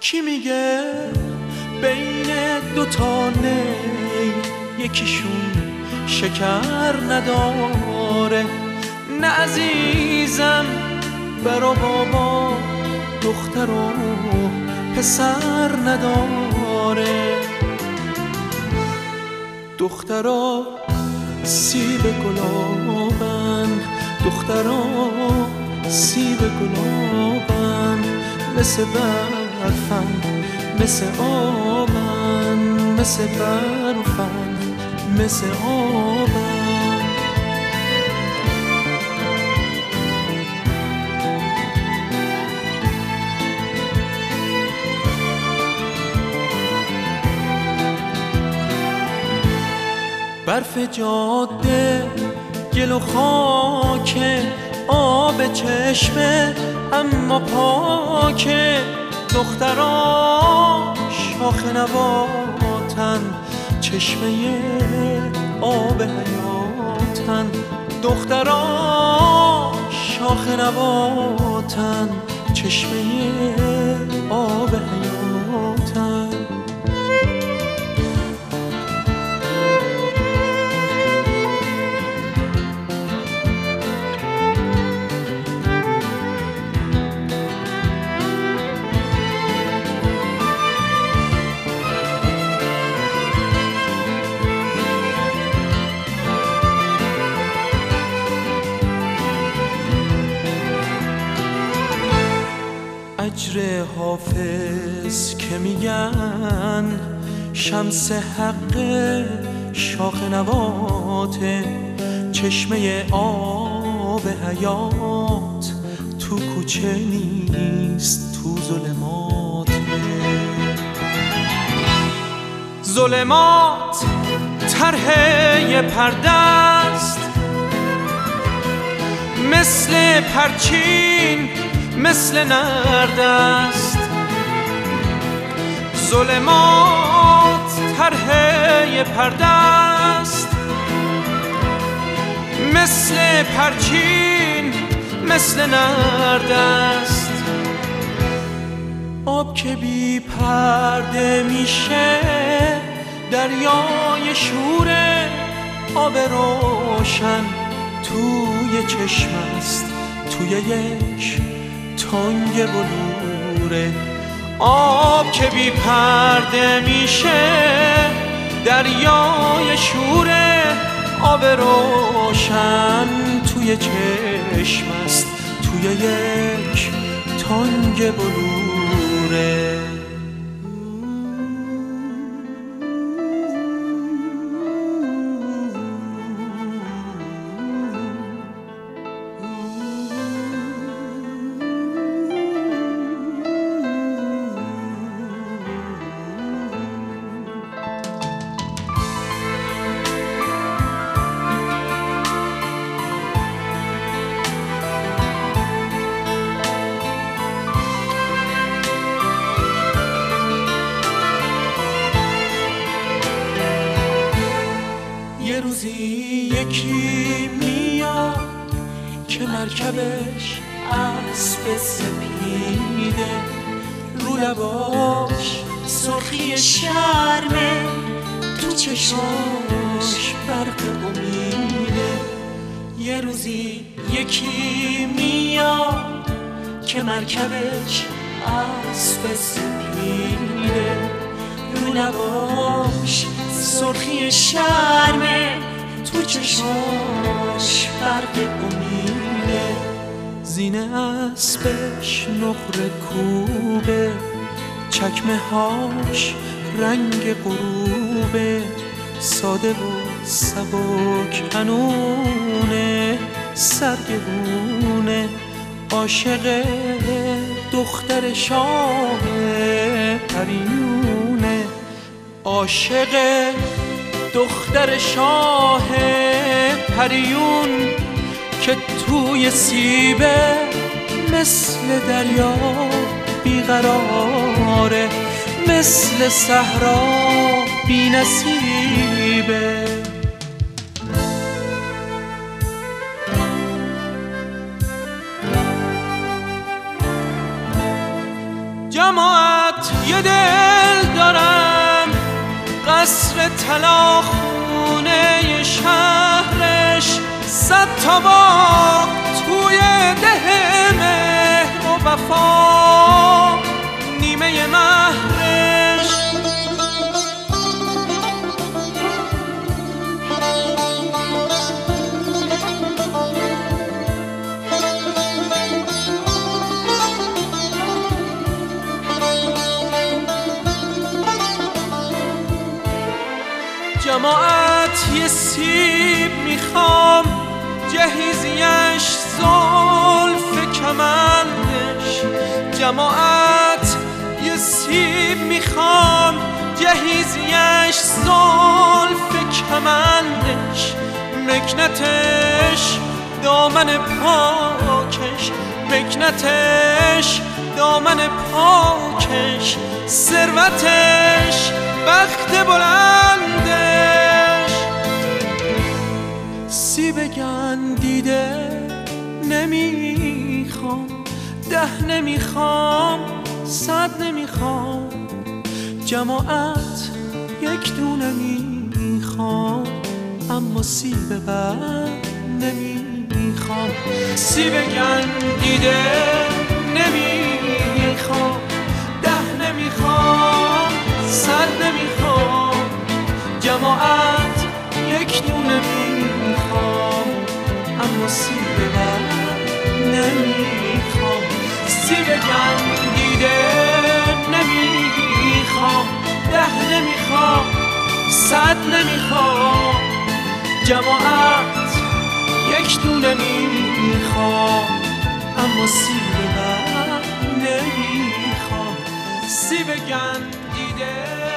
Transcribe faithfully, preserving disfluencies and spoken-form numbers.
کی میگه بین دو تا نی یکیشون شکر نداره؟ نه عزیزم، برا بابا دختر و پسر نداره. دخترا سیب گلابن، دخترا سیب گلابن، مثل برفن مثل آبن، مثل برفن مثل آبن. برف جاده گل و خاکه، آب چشمه اما پاکه. دخترا شاخ نباتن، چشمه آب حیاتن. دخترا شاخ نباتن، چشمه آب حیاتن. اجر حافظ که میگن شمس حق شاخ نباته، چشمه آب حیات تو کوچه نیست، تو ظلماته. ظلمات طرح پرده است، مثل پرچین مثل نرد است. ظلمات طرح پرده است، مثل پرچین مثل نرد است. آب که بی پرده میشه دریای شوره، آب روشن توی چشم است، توی یک تنگ بلوره. آب که بی پرده میشه دریای شوره، آب روشن توی چشم است، توی یک تنگ بلوره. یه روزی یکی میاد که مرکبش اسب سپیده، رو لباش سرخی شرمه، تو چشاش برق امیده. یه روزی یکی میاد که مرکبش اسب سپیده، رو لباش سرخی شرمه، تو چشماش برق امیده. زینه اسبش نقره کوبه، چکمه هاش رنگ غروبه، ساده و سبک هنونه، سرگرونه. عاشق دختر شاه پریونه، عاشق دختر شاه پریون که توی سیبه مثل دریا بیقراره، مثل صحرا بی نصیبه. جماعت یه دل دارم، قصر طلا خونه شهرش، صد تا باغ توی ده مهر و وفا نیمه مهرش. جماعت یه سیب میخوام، جهیزیش زلف کمندش. جماعت یه سیب میخوام، جهیزیش زلف کمندش. مکنتش دامن پاکش، مکنتش دامن پاکش. ثروتش بخت بلندش. سیب گندیده نمیخوام، ده نمیخوام، صد نمیخوام. جماعت یک دونه میخوام، اما سیب بد نمیخوام. سیب گندیده نمیخوام، ده نمیخوام، صد نمیخوام. جماعت یک دونه میخوام، اما سیب بد نمیخوام. سیب گندیده نمیخوام، ده نمیخوام، صد نمیخوام. جماعت یک دونه میخوام، اما سیب بد نمیخوام. سیب گندیده